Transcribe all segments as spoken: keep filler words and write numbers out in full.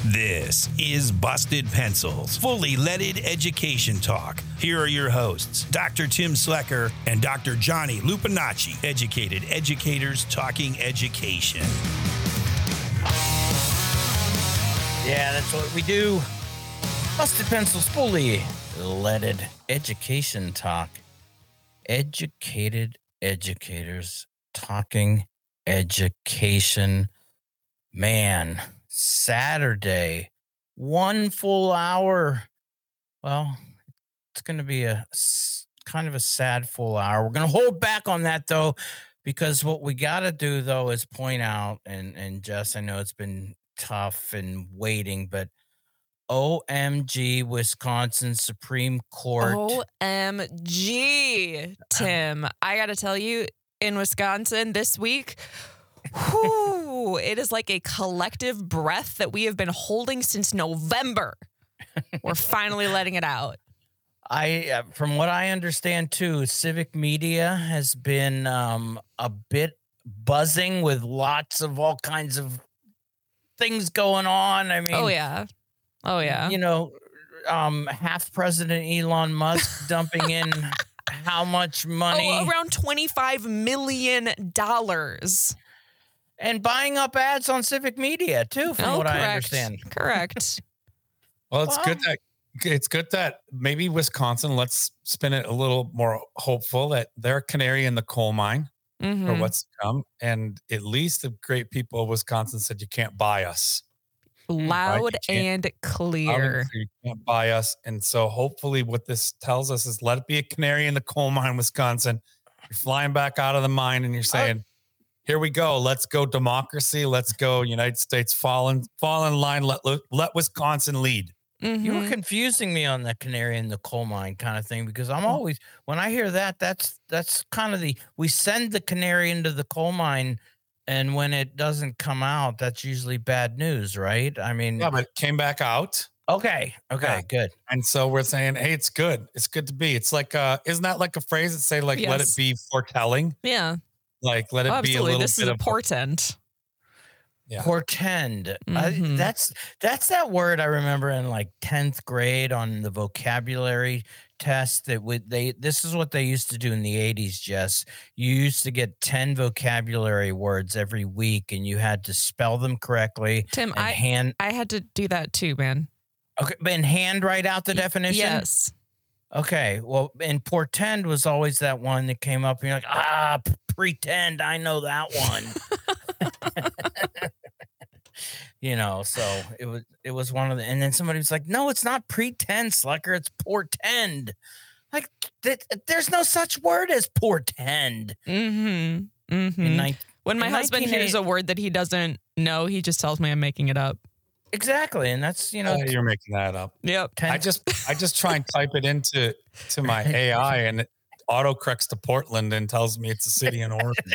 This is Busted Pencils, fully leaded education talk. Here are your hosts, Doctor Tim Slecker and Doctor Johnny Lupinacci, educated educators talking education. Yeah, that's what we do. Busted Pencils, fully leaded education talk. Educated educators talking education. Man, Saturday, one full hour. Well, it's going to be a kind of a sad full hour. We're going to hold back on that, though, because what we got to do, though, is point out, and, and Jess, I know it's been tough and waiting, but O M G, Wisconsin Supreme Court. O M G, Tim. I got to tell you, in Wisconsin this week, whew, it is like a collective breath that we have been holding since November. We're finally letting it out. I, uh, from what I understand, too, civic media has been um, a bit buzzing with lots of all kinds of things going on. I mean, oh, yeah. Oh, yeah. You know, um, half President Elon Musk dumping in how much money? Oh, around twenty-five million dollars. And buying up ads on civic media, too, from oh, what correct. I understand. Correct. Well, it's Well, good that it's good that maybe Wisconsin, let's spin it a little more hopeful that they're a canary in the coal mine Mm-hmm. for what's to come. And at least the great people of Wisconsin said you can't buy us. Loud Right, and clear. Obviously, you can't buy us. And so hopefully what this tells us is let it be a canary in the coal mine, Wisconsin. You're flying back out of the mine and you're saying, here we go. Let's go democracy. Let's go United States. Fall in, fall in line. Let, let Wisconsin lead. Mm-hmm. You were confusing me on the canary in the coal mine kind of thing, because I'm always, when I hear that, that's that's kind of the, we send the canary into the coal mine, and when it doesn't come out, that's usually bad news, right? I mean, Yeah, but it came back out. okay, okay, Yeah. good. And so we're saying, hey, it's good. It's good to be. It's like, uh, isn't that like a phrase that say, like, let it Yes. be foretelling? Yeah. Like, let it Oh, be a absolutely. little This bit is a of portent. Yeah. Portend. I, Mhm. that's that's that word I remember in like tenth grade on the vocabulary test. That would they. This is what they used to do in the eighties. Jess, you used to get ten vocabulary words every week, and you had to spell them correctly. Tim, and I hand. I had to do that too, man. Okay, and hand write out the Y- definition. Yes. Okay. Well, and portend was always that one that came up, and you're like, ah, p- pretend I know that one. You know, so it was it was one of the, and then somebody was like, no, it's not pretend, Slucker, it's portend. Like, th- there's no such word as portend. Mm-hmm. Mm-hmm. In nine- When my in husband hears a word that he doesn't know, he just tells me I'm making it up. exactly, and that's, you know, Uh, you're making that up. Yep. ten- I just I just try and type it into to my A I, and it auto corrects to Portland and tells me it's a city in Oregon.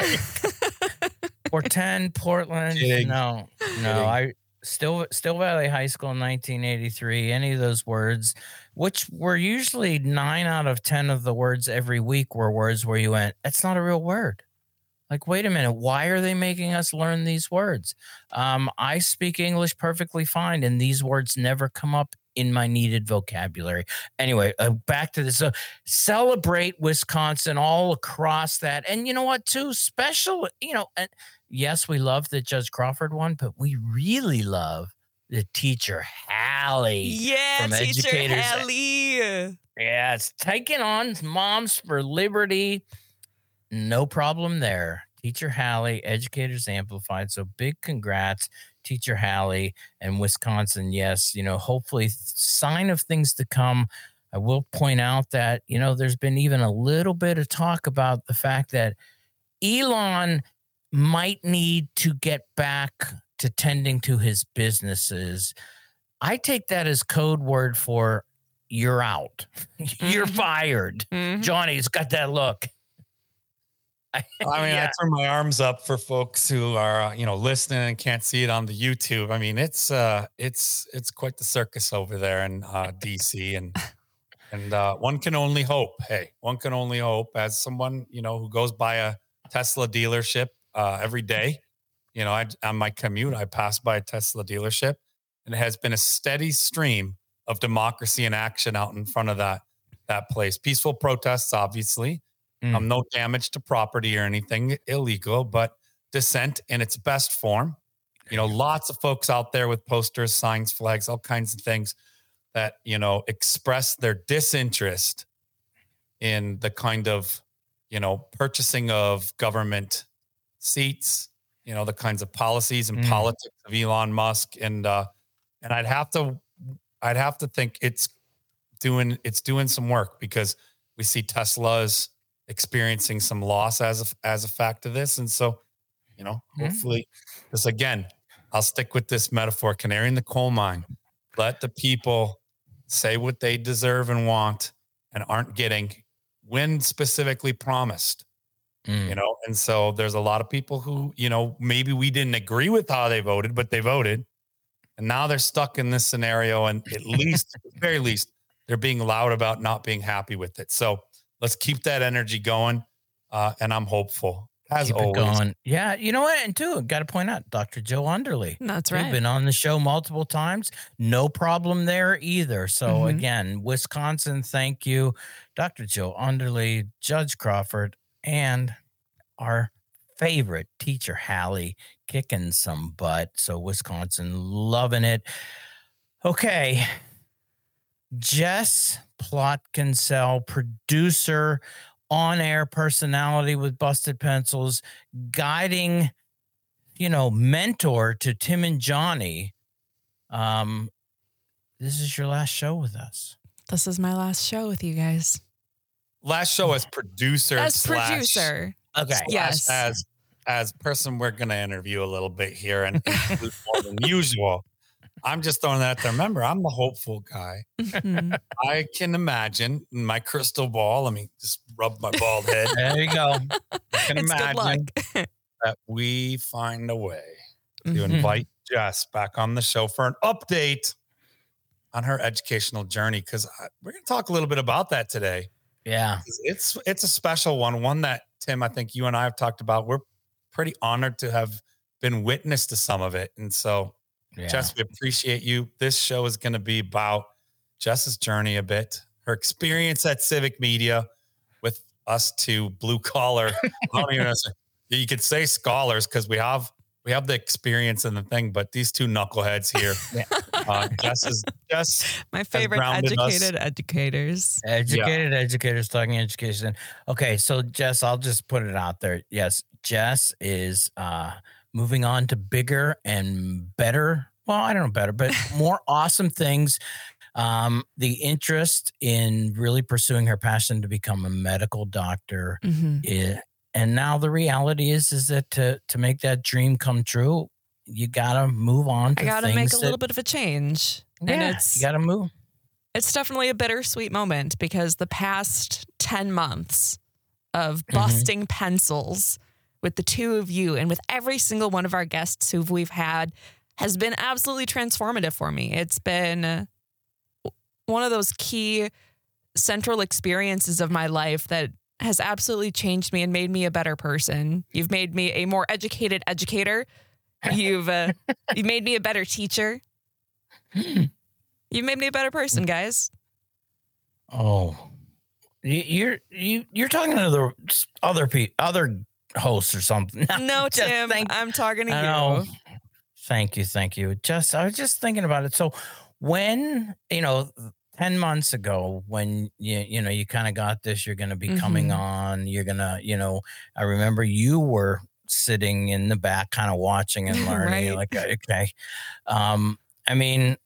portend, Portland. Kidding. No, Kidding. no, I still Still Valley High School in nineteen eighty-three. Any of those words, which were usually nine out of ten of the words every week, were words where you went, that's not a real word. Like, wait a minute, why are they making us learn these words? Um, I speak English perfectly fine, and these words never come up in my needed vocabulary. Anyway, uh, back to this. So celebrate Wisconsin all across that. And you know what, too? Special, you know, and yes, we love that Judge Crawford won, but we really love the teacher Hallie. Yeah, From teacher educators- Hallie. Yeah, it's taking on Moms for Liberty. No problem there. Teacher Hallie, Educators Amplified. So big congrats, Teacher Hallie, and Wisconsin. Yes, you know, hopefully sign of things to come. I will point out that, you know, there's been even a little bit of talk about the fact that Elon might need to get back to tending to his businesses. I take that as code word for you're out. You're Mhm. fired. Mhm. Johnny's got that look. I mean, Yeah. I turn my arms up for folks who are, uh, you know, listening and can't see it on the YouTube. I mean, it's uh, it's it's quite the circus over there in uh, D C, and and uh, one can only hope. Hey, one can only hope, as someone, you know, who goes by a Tesla dealership uh, every day. You know, I, on my commute, I pass by a Tesla dealership. and it has been a steady stream of democracy in action out in front of that that place. Peaceful protests, obviously, Mm. um, no damage to property or anything illegal, but dissent in its best form. You know, lots of folks out there with posters, signs, flags, all kinds of things that, you know, express their disinterest in the kind of, you know, purchasing of government seats, you know, the kinds of policies and Mm. politics of Elon Musk. And, uh, and I'd have to, I'd have to think it's doing, it's doing some work, because we see Tesla's experiencing some loss as a, as a fact of this. And so, you know, Mm. hopefully this, again, I'll stick with this metaphor, canary in the coal mine. Let the people say what they deserve and want and aren't getting when specifically promised. Mm. You know, and so there's a lot of people who, you know, maybe we didn't agree with how they voted, but they voted. And now they're stuck in this scenario. And at least, at the very least, they're being loud about not being happy with it. So let's keep that energy going. Uh, and I'm hopeful, as Keep it always. going. Yeah, you know what? And too, got to point out Doctor Joe Underly. That's You've right. been on the show multiple times. No problem there either. So Mhm. again, Wisconsin, thank you, Doctor Joe Underly, Judge Crawford, and our favorite teacher, Hallie, kicking some butt. So Wisconsin, loving it. Okay. Jess Plotkinsell, producer, on-air personality with Busted Pencils, guiding, you know, mentor to Tim and Johnny. Um, this is your last show with us. This is my last show with you guys. Last show as producer. As slash- producer. Okay. slash Yes. As as person we're going to interview a little bit here and include more than usual. I'm just throwing that out there. Remember, I'm the hopeful guy. Mhm. I can imagine in my crystal ball. Let me just rub my bald head. There you go. I can It's good luck. imagine that we find a way to Mhm. invite Jess back on the show for an update on her educational journey, because we're going to talk a little bit about that today. Yeah. It's it's a special one, one that, Tim, I think you and I have talked about. We're pretty honored to have been witness to some of it. And so, Yeah. Jess, we appreciate you. This show is going to be about Jess's journey a bit, her experience at Civic Media with us two blue collar. I don't even know, you could say scholars, because we have we have the experience and the thing, but these two knuckleheads here, uh, Jess is Jess. My favorite grounded us. educated educators. Educated educators talking education. Okay, so Jess, I'll just put it out there. Yes, Jess is uh moving on to bigger and better. Well, I don't know better, but more awesome things. Um, the interest in really pursuing her passion to become a medical doctor. Mhm. Is, and now the reality is, is that to to make that dream come true, you gotta move on to I got to things make a that- little bit of a change. Yeah, and it's you gotta move. it's definitely a bittersweet moment, because the past ten months of Mm-hmm. busting pencils with the two of you and with every single one of our guests who we've had has been absolutely transformative for me. It's been one of those key central experiences of my life that has absolutely changed me and made me a better person. You've made me a more educated educator. You've uh, you've made me a better teacher. You've made me a better person, guys. Oh, You- you're you you're talking to the other pe- other hosts or something. No, Just Tim, thank- I'm talking to I you. know. Thank you, thank you. Just I was just thinking about it. So when you know, ten months ago, when you you know you kind of got this, you're going to be coming Mhm. on. You're gonna, you know, I remember you were sitting in the back, kind of watching and learning. You're Right. like, okay, um, I mean,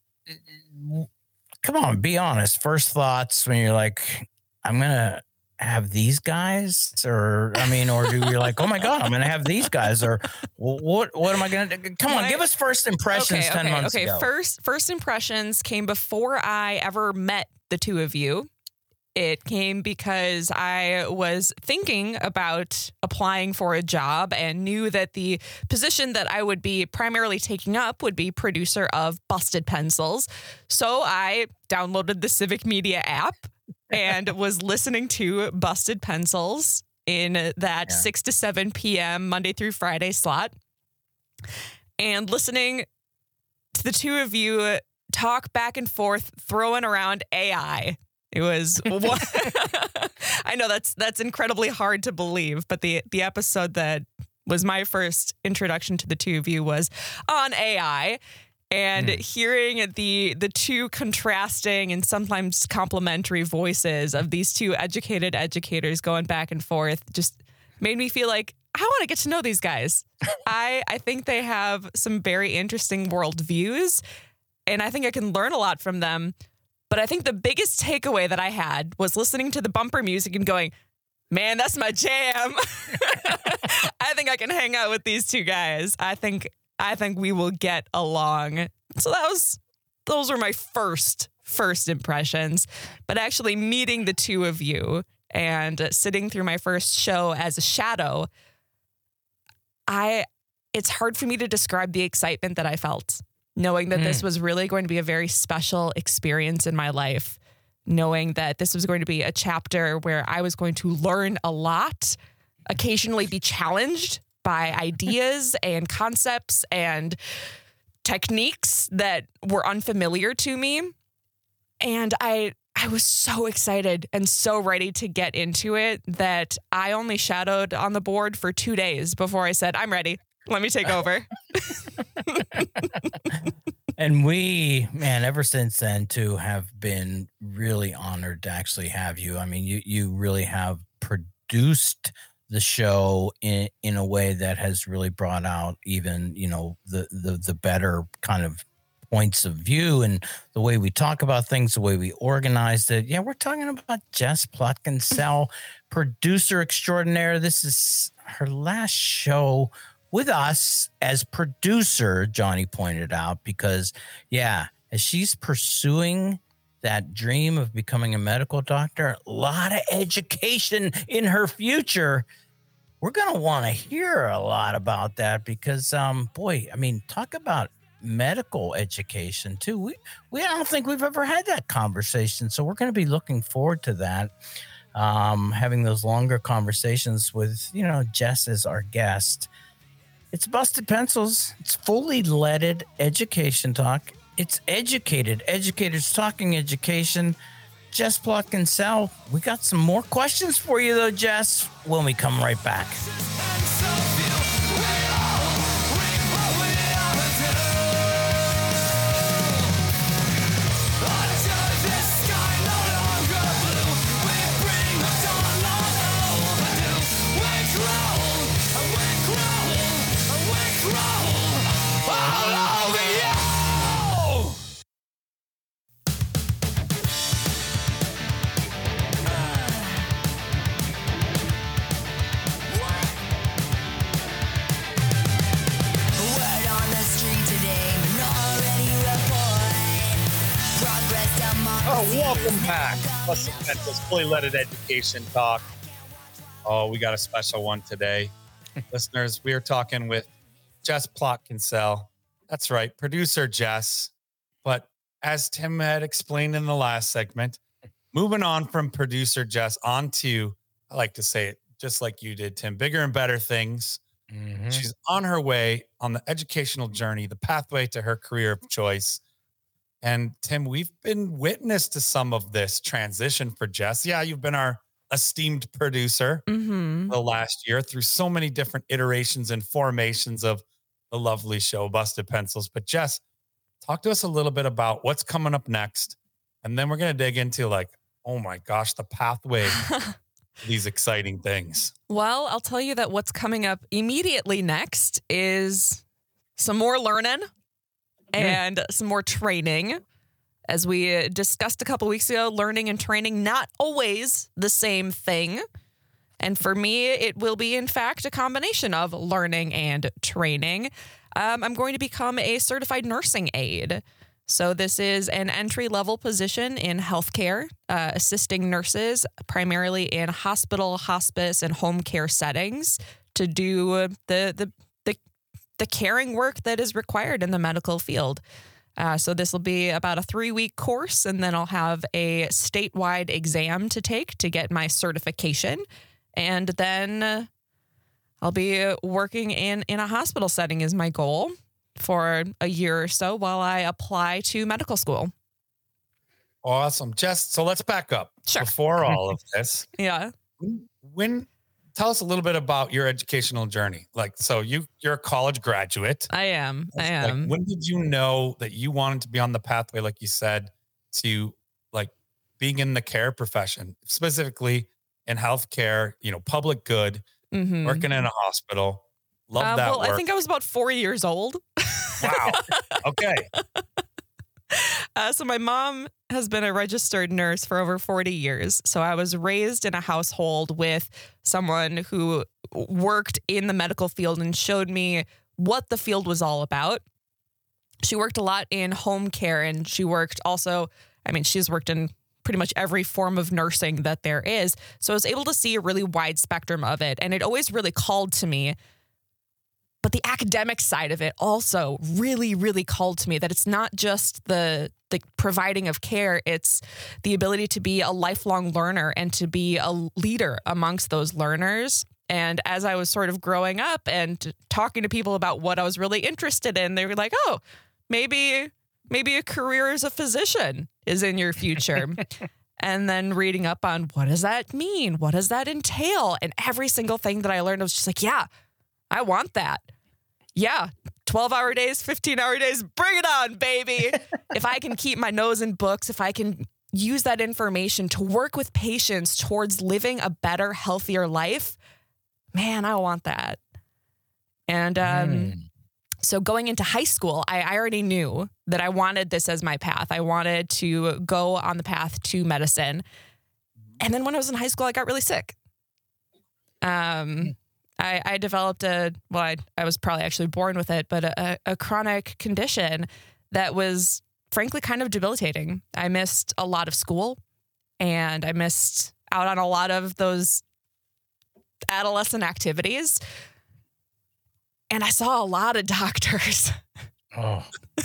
come on, be honest. First thoughts when you're like, I'm gonna have these guys, or I mean, or do you're like, oh my god, I'm gonna have these guys, or wh- what? What am I gonna do? Come on, My- give us first impressions. Okay, ten okay, months okay. ago. First, first impressions came before I ever met the two of you. It came because I was thinking about applying for a job and knew that the position that I would be primarily taking up would be producer of Busted Pencils. So I downloaded the Civic Media app and was listening to Busted Pencils in that Yeah. six to seven p.m. Monday through Friday slot, and listening watched the two of you talk back and forth, throwing around A I. It was, I know that's that's incredibly hard to believe, but the the episode that was my first introduction to the two of you was on A I. And mm. hearing the the two contrasting and sometimes complementary voices of these two educated educators going back and forth just made me feel like I want to get to know these guys. I, I think they have some very interesting worldviews, and I think I can learn a lot from them. But I think the biggest takeaway that I had was listening to the bumper music and going, man, that's my jam. I think I can hang out with these two guys. I think I think we will get along. So that was those were my first first impressions. But actually meeting the two of you and sitting through my first show as a shadow, I it's hard for me to describe the excitement that I felt, knowing that mm. this was really going to be a very special experience in my life, knowing that this was going to be a chapter where I was going to learn a lot, occasionally be challenged by ideas and concepts and techniques that were unfamiliar to me. And I I was so excited and so ready to get into it that I only shadowed on the board for two days before I said, I'm ready. Let me take over. And we, man, ever since then, too, have been really honored to actually have you. I mean, you you really have produced the show in in a way that has really brought out even, you know, the the the better kind of points of view and the way we talk about things, the way we organized it. Yeah, we're talking about Jess Plotkin-Sell, producer extraordinaire. This is her last show with us as producer, Johnny pointed out, because, yeah, as she's pursuing that dream of becoming a medical doctor, a lot of education in her future. We're going to want to hear a lot about that because, um, boy, I mean, talk about medical education too. We, we, I don't think we've ever had that conversation. So we're going to be looking forward to that. Um, having those longer conversations with, you know, Jess as our guest. It's Busted Pencils. It's fully leaded education talk. It's educated educators talking education. Jess Plotkin-Sell. We got some more questions for you though, Jess, when we come right back. Welcome back. Busted Pencils, fully leaded education talk. Oh, we got a special one today. Listeners, we are talking with Jess Plotkin-Sell. That's right, producer Jess. But as Tim had explained in the last segment, moving on from producer Jess onto, I like to say it just like you did, Tim, bigger and better things. Mm-hmm. She's on her way on the educational journey, the pathway to her career of choice. And Tim, we've been witness to some of this transition for Jess. Yeah, you've been our esteemed producer mm-hmm. the last year through so many different iterations and formations of the lovely show, Busted Pencils. But Jess, talk to us a little bit about what's coming up next. And then we're going to dig into like, oh my gosh, the pathway to these exciting things. Well, I'll tell you that what's coming up immediately next is some more learning. And some more training. As we discussed a couple weeks ago, learning and training, not always the same thing. And for me, it will be, in fact, a combination of learning and training. Um, I'm going to become a certified nursing aide. So this is an entry-level position in healthcare, uh, assisting nurses primarily in hospital, hospice, and home care settings to do the the the caring work that is required in the medical field. Uh, so this will be about a three-week course, and then I'll have a statewide exam to take to get my certification. And then I'll be working in, in a hospital setting is my goal for a year or so while I apply to medical school. Awesome. Jess, so let's back up. Sure. Before all of this, Yeah. when tell us a little bit about your educational journey. Like, so you you're a college graduate. I am. I Like, am. when did you know that you wanted to be on the pathway, like you said, to like being in the care profession, specifically in healthcare, you know, public good, Mhm. working in a hospital? Love Uh, that well, work. I think I was about four years old. Wow. Okay. Uh, so my mom has been a registered nurse for over forty years. So I was raised in a household with someone who worked in the medical field and showed me what the field was all about. She worked a lot in home care, and she worked also, I mean, she's worked in pretty much every form of nursing that there is. So I was able to see a really wide spectrum of it. And it always really called to me. But the academic side of it also really, really called to me, that it's not just the the providing of care, it's the ability to be a lifelong learner and to be a leader amongst those learners. And as I was sort of growing up and talking to people about what I was really interested in, they were like, oh, maybe, maybe a career as a physician is in your future. And then reading up on what does that mean? What does that entail? And every single thing that I learned, I was just like, yeah, I want that. Yeah. twelve hour days, fifteen hour days, bring it on, baby. If I can keep my nose in books, if I can use that information to work with patients towards living a better, healthier life, man, I want that. And um, Mm. so going into high school, I, I already knew that I wanted this as my path. I wanted to go on the path to medicine. And then when I was in high school, I got really sick. Um, I, I developed a, well, I, I was probably actually born with it, but a, a chronic condition that was frankly kind of debilitating. I missed a lot of school, and I missed out on a lot of those adolescent activities. And I saw a lot of doctors. Oh,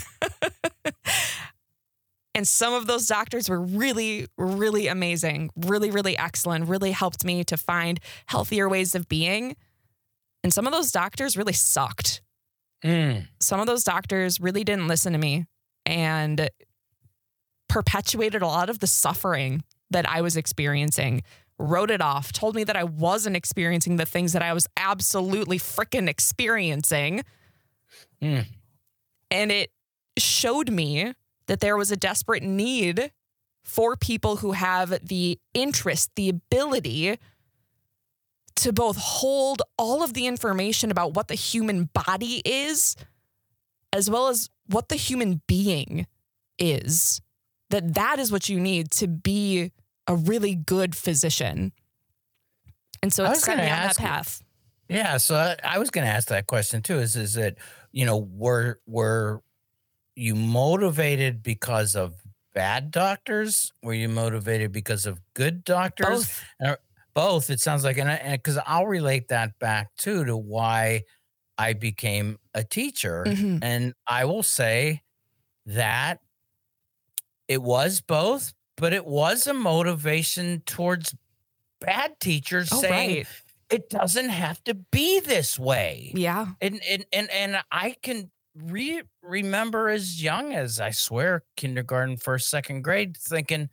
And some of those doctors were really, really amazing, really, really excellent, really helped me to find healthier ways of being. And some of those doctors really sucked. mm. Some of those doctors really didn't listen to me and perpetuated a lot of the suffering that I was experiencing, wrote it off, told me that I wasn't experiencing the things that I was absolutely freaking experiencing. Mm. And it showed me that there was a desperate need for people who have the interest, the ability to both hold all of the information about what the human body is, as well as what the human being is. That that is what you need to be a really good physician. And so I it was set gonna me on that ask you- path. Yeah, so I, I was going to ask that question too. Is is that, you know, were were you motivated because of bad doctors? Were you motivated because of good doctors? Both. Uh, Both. It sounds like, and because I'll relate that back too to why I became a teacher, Mhm. and I will say that it was both, but it was a motivation towards bad teachers Oh, saying, right. it doesn't have to be this way. Yeah. And and and and I can re- remember as young as, I swear, kindergarten, first, second grade, thinking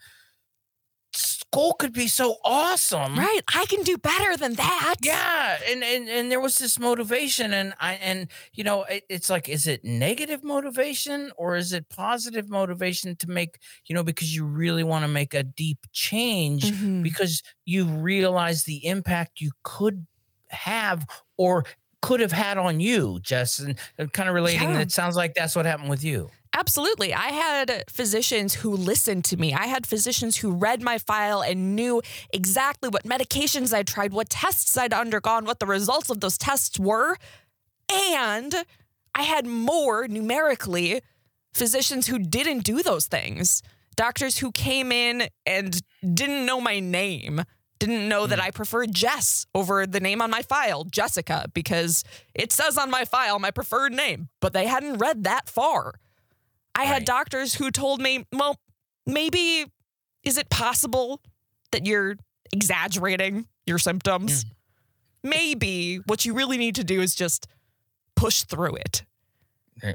school could be so awesome. Right. I can do better than that. Yeah, and, and and there was this motivation, and I and you know it, it's like, is it negative motivation or is it positive motivation to make, you know, because you really want to make a deep change, Mhm. because you realize the impact you could have or could have had on you, Jess, and kind of relating. Yeah. It sounds like that's what happened with you. Absolutely. I had physicians who listened to me. I had physicians who read my file and knew exactly what medications I'd tried, what tests I'd undergone, what the results of those tests were. And I had more numerically physicians who didn't do those things. Doctors who came in and didn't know my name, didn't know that I preferred Jess over the name on my file, Jessica, because it says on my file my preferred name, but they hadn't read that far. I had Right. doctors who told me, well, maybe, is it possible that you're exaggerating your symptoms? Maybe what you really need to do is just push through it. Right.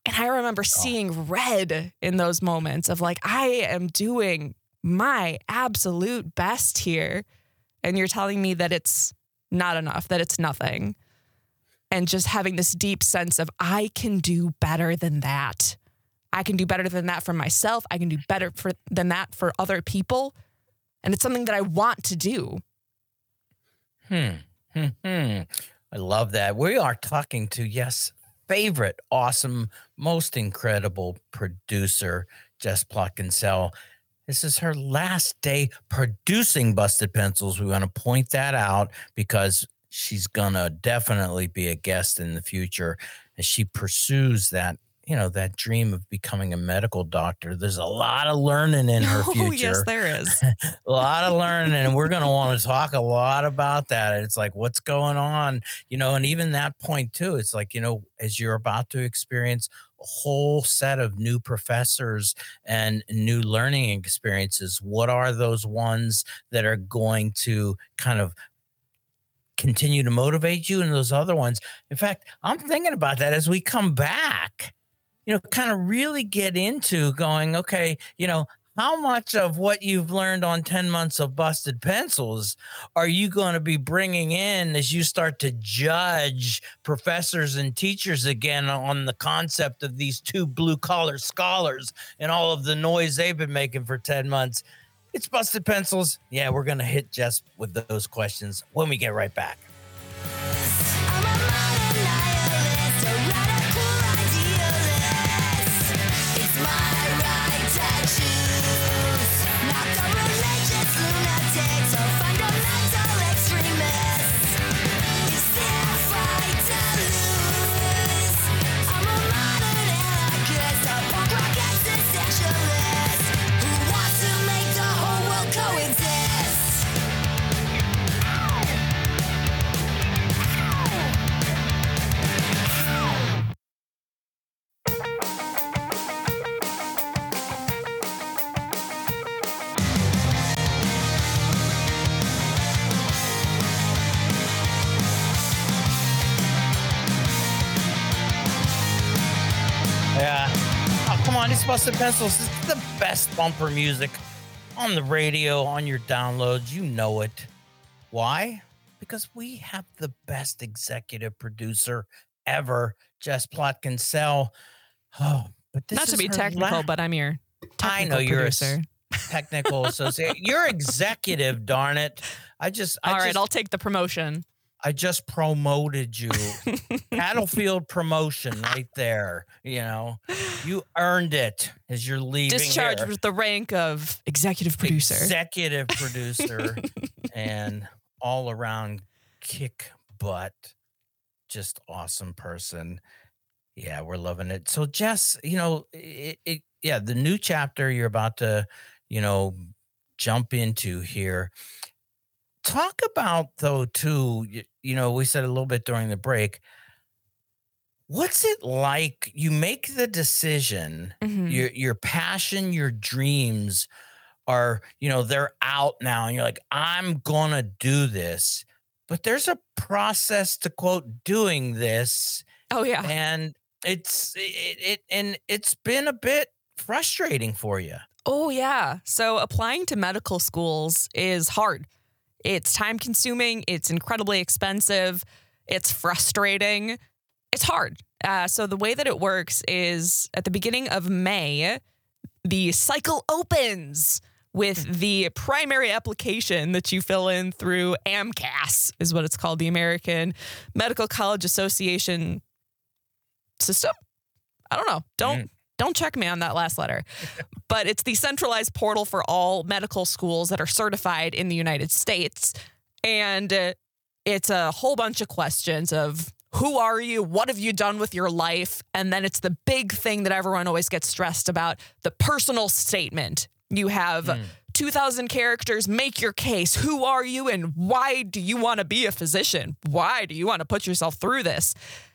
And I remember seeing red in those moments of like, I am doing my absolute best here. And you're telling me that it's not enough, that it's nothing. And just having this deep sense of I can do better than that. I can do better than that for myself. I can do better for, than that for other people. And it's something that I want to do. Hmm. Hmm. hmm. I love that. We are talking to, yes, favorite, awesome, most incredible producer, Jess Plotkinsell. This is her last day producing Busted Pencils. We want to point that out because she's going to definitely be a guest in the future as she pursues that, you know, that dream of becoming a medical doctor. There's a lot of learning in her future. Oh, yes, there is. A lot of learning, and we're going to want to talk a lot about that. It's like, what's going on? You know, and even that point, too, it's like, you know, as you're about to experience a whole set of new professors and new learning experiences, what are those ones that are going to kind of continue to motivate you and those other ones? In fact, I'm thinking about that as we come back. You know, kind of really get into going, okay, you know, how much of what you've learned on ten months of Busted Pencils are you going to be bringing in as you start to judge professors and teachers again on the concept of these two blue collar scholars and all of the noise they've been making for ten months? It's Busted Pencils. Yeah, we're going to hit Jess with those questions when we get right back. Busted Pencils is the best bumper music on the radio, on your downloads. You know it. Why? Because we have the best executive producer ever, Jess Plotkinsell. Oh, but this not is to be her technical, la- but I'm your technical I know you're producer. a technical associate. You're executive, darn it. I just I all just, right, I'll take the promotion. I just promoted you. Battlefield promotion right there. You know, you earned it as you're leaving. Discharged here. with the rank of executive producer. Executive producer and all around kick butt. Just awesome person. Yeah, we're loving it. So Jess, you know, it, it yeah, the new chapter you're about to, you know, jump into here. Talk about, though, too, you, you know, we said a little bit during the break. What's it like? You make the decision, mm-hmm. your your passion, your dreams are, you know, they're out now. And you're like, I'm going to do this. But there's a process to, quote, doing this. Oh, yeah. And it's it, it and it's been a bit frustrating for you. Oh, yeah. So applying to medical schools is hard. It's time consuming. It's incredibly expensive. It's frustrating. It's hard. Uh, so the way that it works is at the beginning of May, the cycle opens with the primary application that you fill in through AMCAS, is what it's called, the American Medical College Association system. I don't know. Don't. Mm. Don't check me on that last letter. But it's the centralized portal for all medical schools that are certified in the United States. And uh, it's a whole bunch of questions of who are you? What have you done with your life? And then it's the big thing that everyone always gets stressed about, the personal statement. You have mm. two thousand characters, make your case. Who are you and why do you want to be a physician? Why do you want to put yourself through this?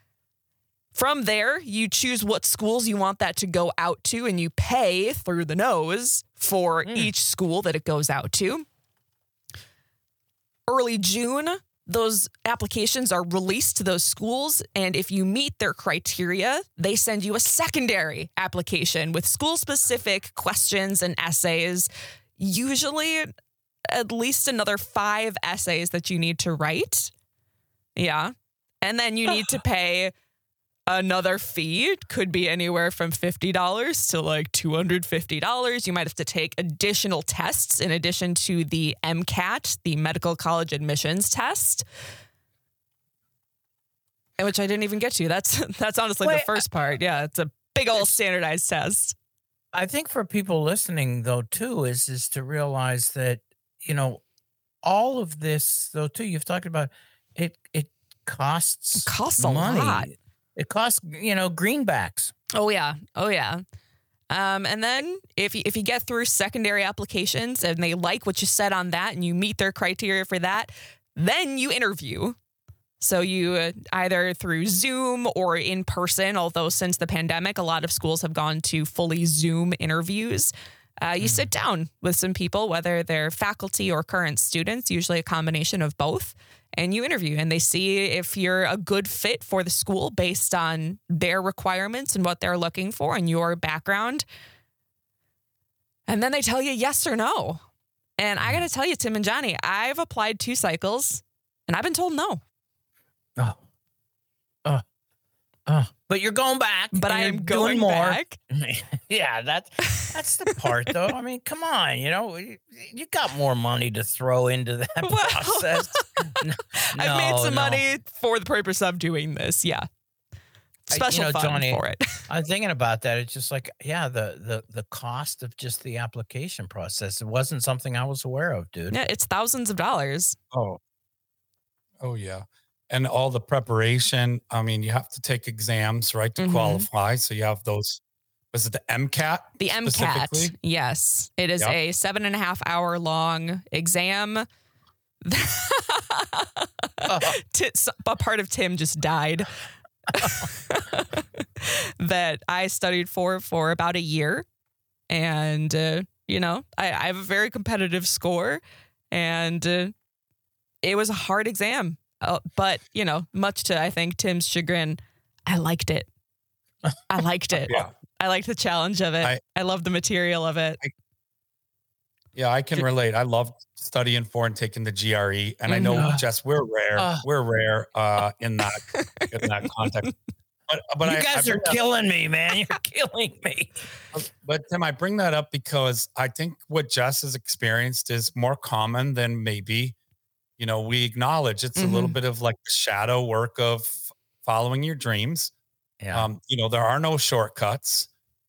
From there, you choose what schools you want that to go out to, and you pay through the nose for mm. each school that it goes out to. Early June, those applications are released to those schools. And if you meet their criteria, they send you a secondary application with school-specific questions and essays, usually at least another five essays that you need to write. Yeah. And then you need to pay another fee. It could be anywhere from fifty dollars to like two hundred fifty dollars. You might have to take additional tests in addition to the MCAT, the Medical College Admissions Test, and which I didn't even get to. That's that's honestly Wait, the first part. Yeah, it's a big old standardized test. I think for people listening though too is is to realize that, you know, all of this though too, you've talked about it it costs It costs a money. lot. It costs, you know, greenbacks. Oh yeah. Oh yeah. Um, and then if you, if you get through secondary applications and they like what you said on that and you meet their criteria for that, then you interview. So you uh, either through Zoom or in person, although since the pandemic, a lot of schools have gone to fully Zoom interviews. Uh, you mm. sit down with some people, whether they're faculty or current students, usually a combination of both, and you interview and they see if you're a good fit for the school based on their requirements and what they're looking for and your background. And then they tell you yes or no. And I got to tell you, Tim and Johnny, I've applied two cycles and I've been told no. Oh, oh, oh. But you're going back. But I am doing going more. back. Yeah, that's that's the part, though. I mean, come on, you know, you, you got more money to throw into that Well, process. No, I've made some no. money for the purpose of doing this. Yeah, special I, you know, fund Johnny, for it. I'm thinking about that. It's just like, yeah, the the the cost of just the application process. It wasn't something I was aware of, dude. Yeah, it's thousands of dollars. Oh, oh yeah. And all the preparation. I mean, you have to take exams, right, to Mhm. qualify. So you have those. Was it the MCAT? The MCAT, specifically? yes. It is Yep. a seven and a half hour long exam. Ti- so- A part of Tim just died. That I studied for for about a year. And, uh, you know, I, I have a very competitive score. And uh, it was a hard exam. Uh, but, you know, much to, I think, Tim's chagrin, I liked it. I liked it. Yeah. I liked the challenge of it. I, I- love the material of it. Yeah, I can relate. I love studying for and taking the G R E, and I know, Mhm. Jess, we're rare. Uh. we're rare uh, in that in that context. But but you I, guys I are bring that- killing me, man. You're killing me. But Tim, I bring that up because I think what Jess has experienced is more common than maybe, you know, we acknowledge. It's a little Mhm. bit of like the shadow work of following your dreams. Yeah. Um, you know, there are no shortcuts,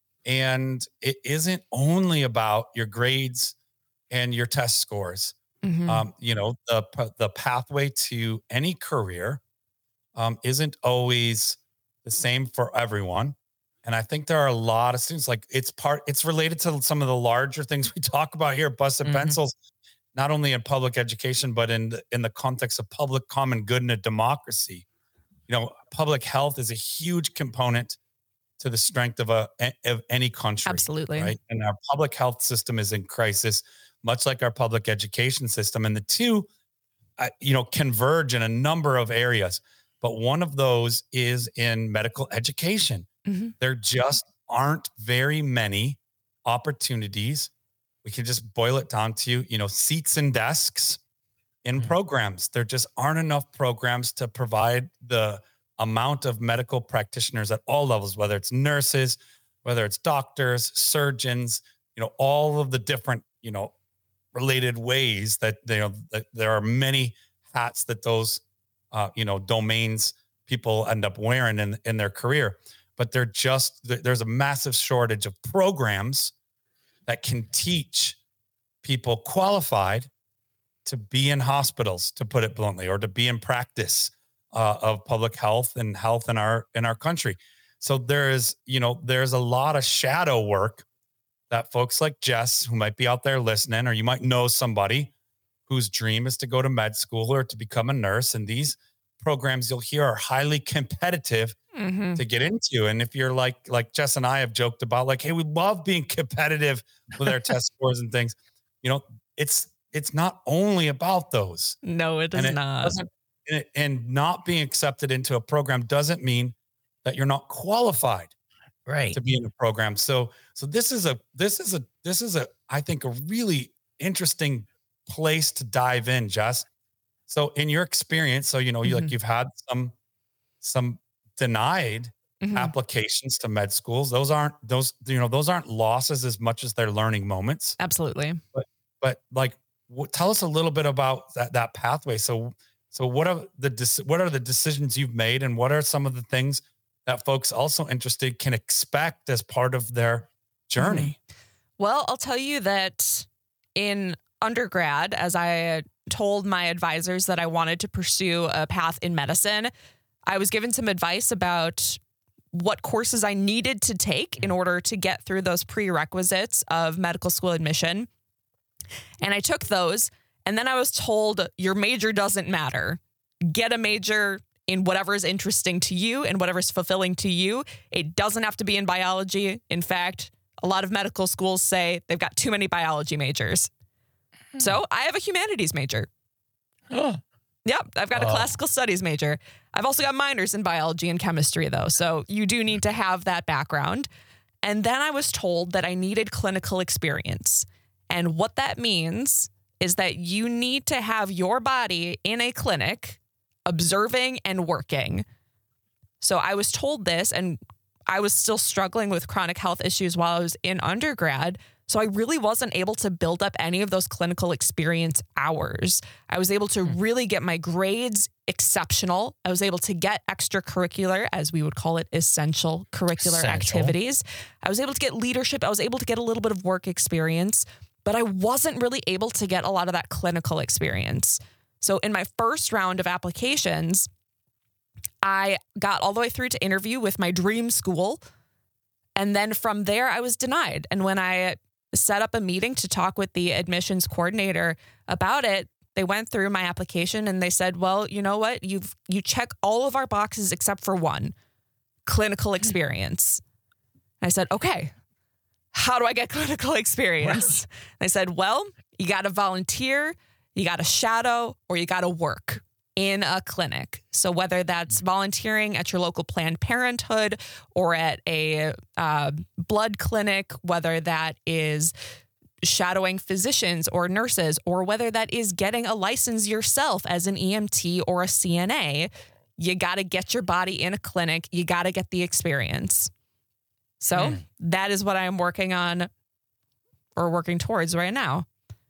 and it isn't only about your grades and your test scores. Mhm. Um, you know, the p- the pathway to any career um, isn't always the same for everyone. And I think there are a lot of students, like it's part, it's related to some of the larger things we talk about here at Busted Mhm. Pencils, not only in public education, but in the, in the context of public common good and a democracy. You know, public health is a huge component to the strength of a of any country. Absolutely. Right. And our public health system is in crisis, much like our public education system. And the two, uh, you know, converge in a number of areas. But one of those is in medical education. Mhm. There just aren't very many opportunities. We can just boil it down to, you know, seats and desks in Mhm. programs. There just aren't enough programs to provide the amount of medical practitioners at all levels, whether it's nurses, whether it's doctors, surgeons, you know, all of the different, you know, related ways that, you know, that there are many hats that those, uh, you know, domains people end up wearing in, in their career. But they're just, there's a massive shortage of programs that can teach people qualified to be in hospitals, to put it bluntly, or to be in practice uh, of public health and health in our in our country. So there is, you know, there's a lot of shadow work that folks like Jess, who might be out there listening, or you might know somebody whose dream is to go to med school or to become a nurse. And these programs you'll hear are highly competitive Mhm. to get into. And if you're like, like Jess and I have joked about, like, hey, we love being competitive with our test scores and things, you know, it's, it's not only about those. No, it does And it not. doesn't, and, and not being accepted into a program doesn't mean that you're not qualified Right. to be in the program. So, so this is a, this is a, this is a, I think a really interesting place to dive in, Jess. So in your experience, so, you know, you Mhm. like, you've had some, some denied Mhm. applications to med schools. Those aren't those, you know, those aren't losses as much as they're learning moments. Absolutely. But, but like, what, tell us a little bit about that, that pathway. So, so what are the, dec- what are the decisions you've made, and what are some of the things that folks also interested can expect as part of their journey? Well, I'll tell you that in undergrad, as I told my advisors that I wanted to pursue a path in medicine, I was given some advice about what courses I needed to take in order to get through those prerequisites of medical school admission. And I took those, and then I was told, your major doesn't matter. Get a major in whatever is interesting to you and whatever is fulfilling to you. It doesn't have to be in biology. In fact, a lot of medical schools say they've got too many biology majors. So I have a humanities major. Oh. Yep, I've got a Oh. classical studies major. I've also got minors in biology and chemistry, though. So you do need to have that background. And then I was told that I needed clinical experience. And what that means is that you need to have your body in a clinic observing and working. So I was told this, and I was still struggling with chronic health issues while I was in undergrad. So I really wasn't able to build up any of those clinical experience hours. I was able to really get my grades exceptional. I was able to get extracurricular, as we would call it, essential curricular Essential. activities. I was able to get leadership. I was able to get a little bit of work experience, but I wasn't really able to get a lot of that clinical experience. So in my first round of applications, I got all the way through to interview with my dream school. And then from there, I was denied. And when I set up a meeting to talk with the admissions coordinator about it, they went through my application and they said, well, you know what? You've, you check all of our boxes except for one, clinical experience. And I said, okay, how do I get clinical experience? They said, well, you got to volunteer, you got to shadow, or you got to work in a clinic. So whether that's volunteering at your local Planned Parenthood or at a uh, blood clinic, whether that is shadowing physicians or nurses, or whether that is getting a license yourself as an E M T or a C N A, you got to get your body in a clinic. You got to get the experience. So Mm. that is what I'm working on or working towards right now.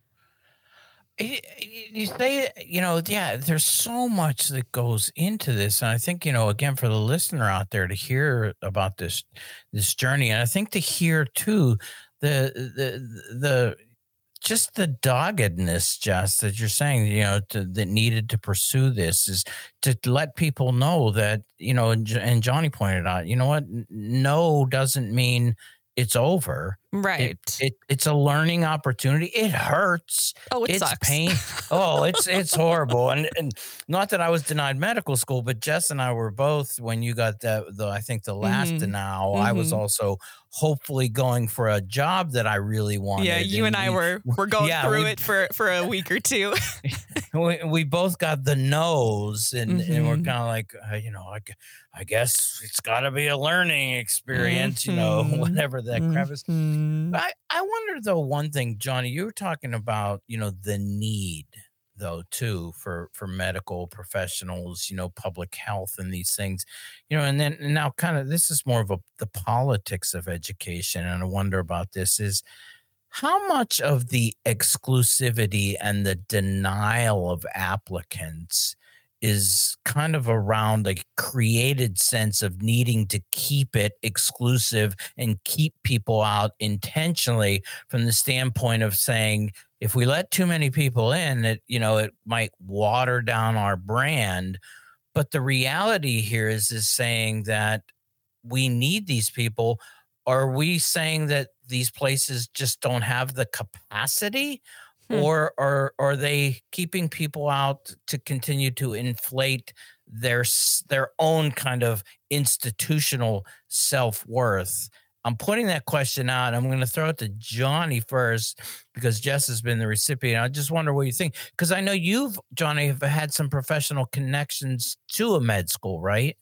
You you say, you know, yeah, there's so much that goes into this. And I think, you know, again, for the listener out there to hear about this, this journey, and I think to hear too, the, the, the, just the doggedness, Jess, that you're saying, you know, to, that needed to pursue this is to let people know that, you know, and, and Johnny pointed out, you know what, no doesn't mean it's over. Right. It, it it's a learning opportunity. It hurts. oh, it it's sucks. pain. Oh, it's it's horrible. And and not that I was denied medical school, but Jess and I were both, when you got the the I think the last Mhm. denial, I was Mhm. also hopefully going for a job that I really wanted. Yeah, you and I we- were were going yeah, through we- it for for a week or two. we, we both got the nose, and, and we're Mhm. kind of like, uh, you know, I, gu- I guess it's got to be a learning experience, you know, Mhm. whatever that crap is. Mhm. I, I wonder though, one thing, Johnny, you were talking about, you know, the need though, too, for, for medical professionals, you know, public health and these things, you know, and then and now kind of, this is more of a, the politics of education. And I wonder about this is how much of the exclusivity and the denial of applicants is kind of around a created sense of needing to keep it exclusive and keep people out intentionally from the standpoint of saying, if we let too many people in, it, you know, it might water down our brand. But the reality here is, is saying that we need these people. Are we saying that these places just don't have the capacity? Hmm. Or are are they keeping people out to continue to inflate their s- their own kind of institutional self-worth I'm putting that question out. I'm going to throw it to Johnny first because Jess has been the recipient. I just wonder what you think, because I know you've, Johnny, have had some professional connections to a med school, right?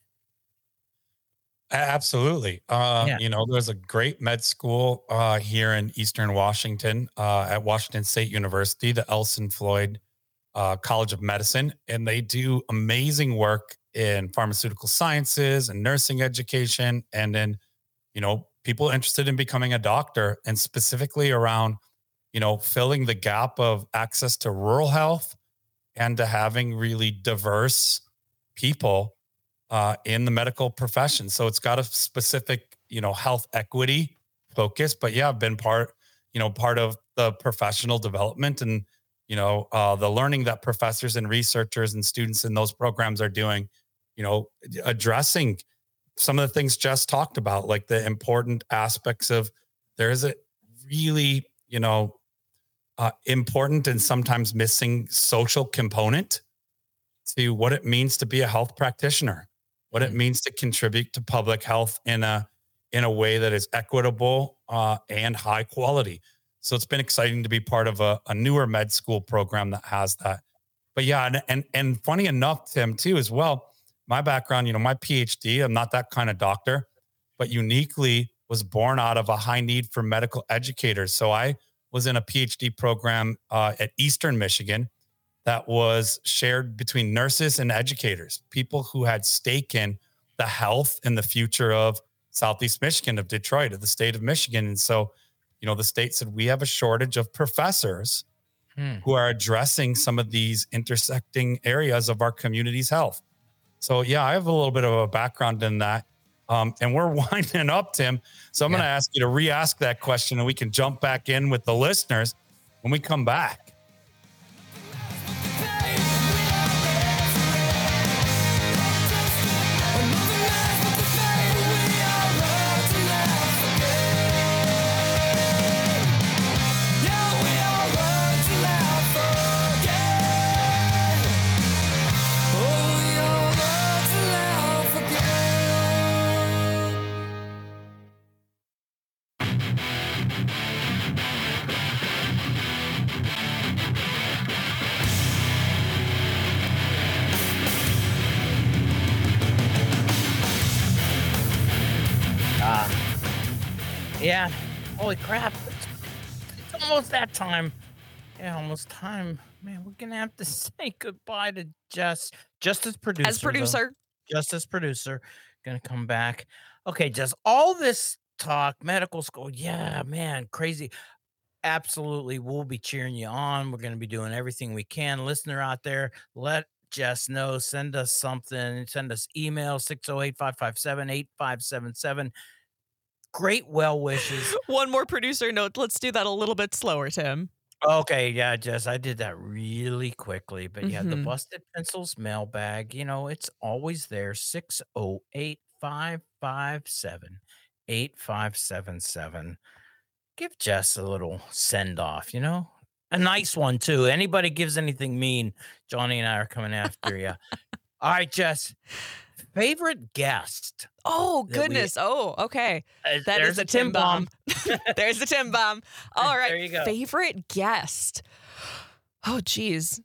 A- Absolutely. Uh, Yeah. You know, there's a great med school uh, here in Eastern Washington uh, at Washington State University, the Elson Floyd uh, College of Medicine, and they do amazing work in pharmaceutical sciences and nursing education, and then, you know, people interested in becoming a doctor, and specifically around, you know, filling the gap of access to rural health and to having really diverse people uh, in the medical profession. So it's got a specific, you know, health equity focus. But yeah, I've been part, you know, part of the professional development and, you know, uh, the learning that professors and researchers and students in those programs are doing, you know, addressing some of the things Jess talked about, like the important aspects of there is a really, you know, uh, important and sometimes missing social component to what it means to be a health practitioner, what it means to contribute to public health in a in a way that is equitable uh, and high quality. So it's been exciting to be part of a, a newer med school program that has that. But yeah, and, and and funny enough, Tim, too, as well, my background, you know, my PhD, I'm not that kind of doctor, but uniquely was born out of a high need for medical educators. So I was in a PhD program uh, at Eastern Michigan that was shared between nurses and educators, people who had stake in the health and the future of Southeast Michigan, of Detroit, of the state of Michigan. And so, you know, the state said, we have a shortage of professors Hmm. who are addressing some of these intersecting areas of our community's health. So yeah, I have a little bit of a background in that. Um, and we're winding up, Tim. So I'm Yeah. going to ask you to re-ask that question and we can jump back in with the listeners when we come back. Yeah. Holy crap. It's, it's almost that time. Yeah, almost time. Man, we're going to have to say goodbye to Jess. Just as producer. As though. producer. Just as producer. Going to come back. Okay, Jess, all this talk, medical school. Yeah, man, crazy. Absolutely. We'll be cheering you on. We're going to be doing everything we can. Listener out there, let Jess know. Send us something. Send us email six oh eight, five five seven, eight five seven seven. Great well wishes. One more producer note. Let's do that a little bit slower, Tim. Okay, yeah, Jess, I did that really quickly, but yeah, the Mhm. Busted Pencils mailbag, you know, it's always there. six oh eight, five five seven, eight five seven seven. Give Jess a little send off, you know, a nice one too. Anybody gives anything mean, Johnny and I are coming after you. All right, Jess, favorite guest. Oh, That we- goodness. Oh, okay. Uh, That there's is a Tim bomb. There's the Tim bomb. All right. There you go. Favorite guest. Oh, geez.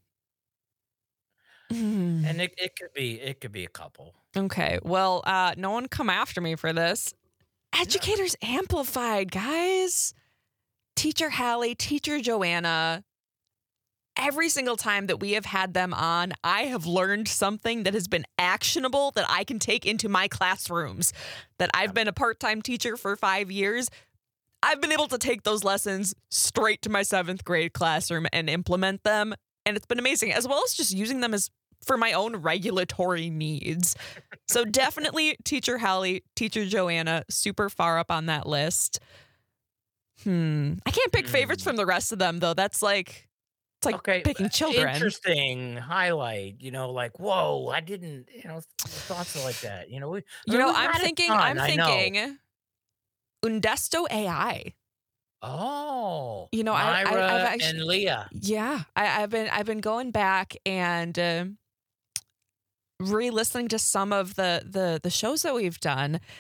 Hmm. And it, it could be it could be a couple. Okay. Well, uh, no one come after me for this. Educators Amplified, guys. Teacher Hallie, Teacher Joanna. Every single time that we have had them on, I have learned something that has been actionable that I can take into my classrooms. That I've been a part-time teacher for five years. I've been able to take those lessons straight to my seventh grade classroom and implement them. And it's been amazing, as well as just using them as for my own regulatory needs. So definitely Teacher Hallie, Teacher Joanna, super far up on that list. Hmm. I can't pick favorites Hmm. from the rest of them, though. That's like, it's like Okay, picking uh, children. Interesting highlight. You know, like whoa, I didn't. You know, thoughts like that. You know, we, You know, we've I'm had a thinking, ton, I'm I know. thinking Undesto A I. Oh, You know, I- I- I've Myra actu- and Leah. Yeah, I, I've been I've been going back and uh, re-listening to some of the the the shows that we've done,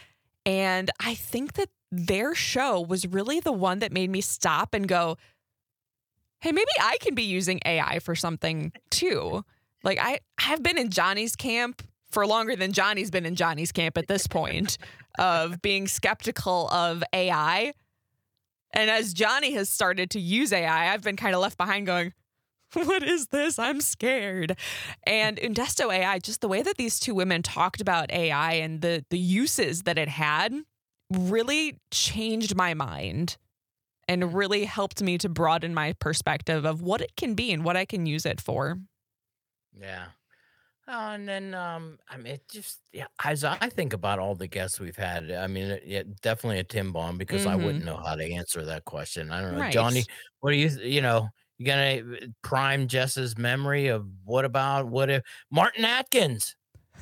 And I think that their show was really the one that made me stop and go, hey, maybe I can be using A I for something too. Like I have been in Johnny's camp for longer than Johnny's been in Johnny's camp at this point of being skeptical of A I. And as Johnny has started to use A I, I've been kind of left behind going, what is this? I'm scared. And Undesto A I, just the way that these two women talked about A I and the the uses that it had really changed my mind and really helped me to broaden my perspective of what it can be and what I can use it for. Yeah. Oh, and then um, I mean, it just yeah. As I think about all the guests we've had, I mean, it, it, definitely a Tim Bomb because I wouldn't know how to answer that question. I don't know, Right. Johnny. What do you you know? You gonna prime Jess's memory of what about what if Martin Atkins?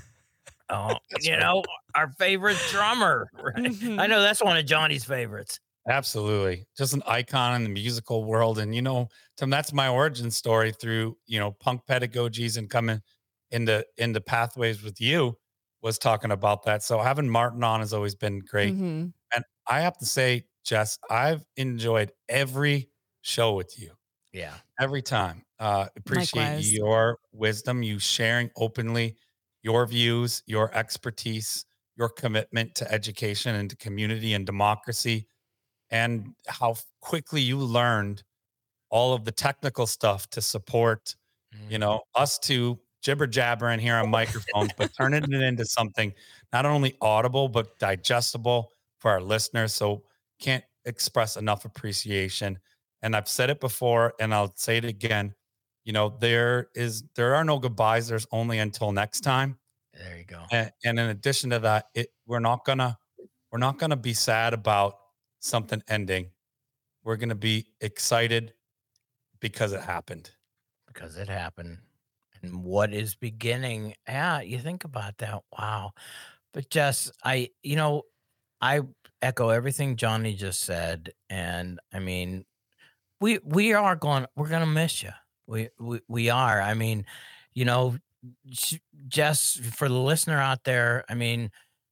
Oh, That's you right. know, our favorite drummer. Right? Mhm. I know that's one of Johnny's favorites. Absolutely. Just an icon in the musical world. And, you know, Tim, that's my origin story through, you know, punk pedagogies and coming into, into pathways with you was talking about that. So having Martin on has always been great. Mhm. And I have to say, Jess, I've enjoyed every show with you. Yeah. Every time. Uh, appreciate Likewise. your wisdom, you sharing openly your views, your expertise, your commitment to education and to community and democracy, and how quickly you learned all of the technical stuff to support, you know, us to jibber jabbering here on microphones, but turning it into something not only audible, but digestible for our listeners. So can't express enough appreciation. And I've said it before, and I'll say it again. You know, there is, there are no goodbyes. There's only until next time. There you go. And, and in addition to that, it, we're not gonna, we're not gonna be sad about something ending. We're gonna be excited because it happened. Because it happened. And what is beginning? Yeah, you think about that. Wow. But Jess, I, you know, I echo everything Johnny just said. And I mean, we we are going, we're going to miss you. We, we, we are. I mean, you know, sh- Jess, for the listener out there, I mean,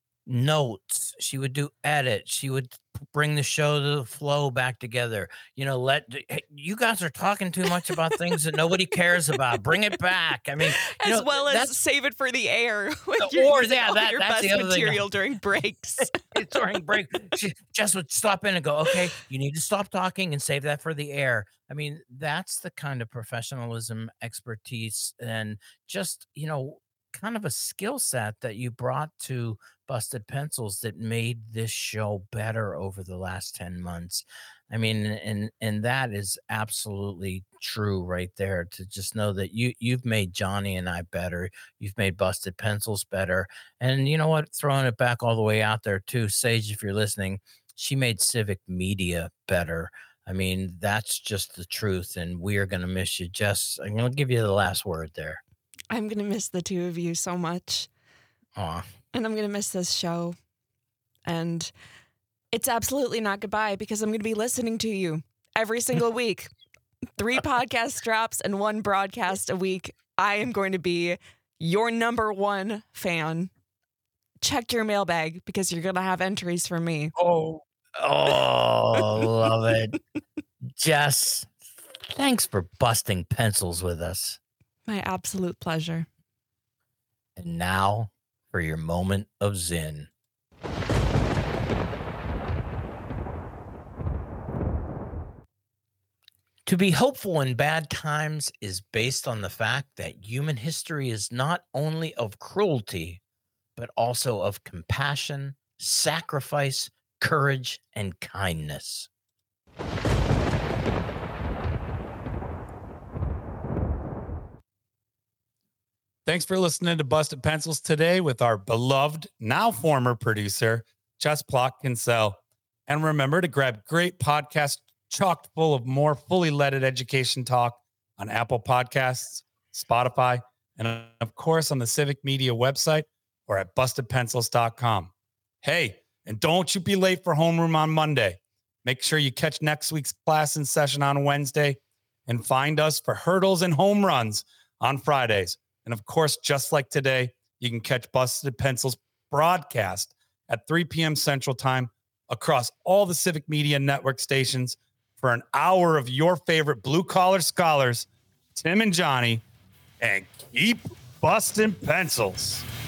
notes, she would do edits, she would bring the show to the flow back together, you know, let hey, you guys are talking too much about things that nobody cares about, bring it back. I mean, you As know, well as that's save it for the air. When Or, you're using yeah, all that- your that's best the other thing. material during breaks. during break, she just would stop in and go, okay, you need to stop talking and save that for the air. I mean, that's the kind of professionalism, expertise, and just, you know, kind of a skill set that you brought to Busted Pencils that made this show better over the last ten months. I mean, and and that is absolutely true right there, to just know that you you've made Johnny and I better. You've made Busted Pencils better. And you know what? Throwing it back all the way out there too, Sage, if you're listening, she made Civic Media better. I mean, that's just the truth. And we are going to miss you. Jess, I'm going to give you the last word there. I'm going to miss the two of you so much. Aw. And I'm going to miss this show. And it's absolutely not goodbye because I'm going to be listening to you every single week. Three podcast drops and one broadcast a week. I am going to be your number one fan. Check your mailbag because you're going to have entries from me. Oh, oh, love it. Jess, thanks for busting pencils with us. My absolute pleasure. And now for your moment of zen. To be hopeful in bad times is based on the fact that human history is not only of cruelty, but also of compassion, sacrifice, courage, and kindness. Thanks for listening to Busted Pencils today with our beloved, now former producer, Jess Plotkinsell. And remember to grab great podcast chocked full of more fully leaded education talk on Apple Podcasts, Spotify, and of course on the Civic Media website or at busted pencils dot com. Hey, and don't you be late for homeroom on Monday. Make sure you catch next week's class in session on Wednesday and find us for hurdles and home runs on Fridays. And of course, just like today, you can catch Busted Pencils broadcast at three p.m. Central Time across all the Civic Media Network stations for an hour of your favorite blue-collar scholars, Tim and Johnny, and keep busting pencils.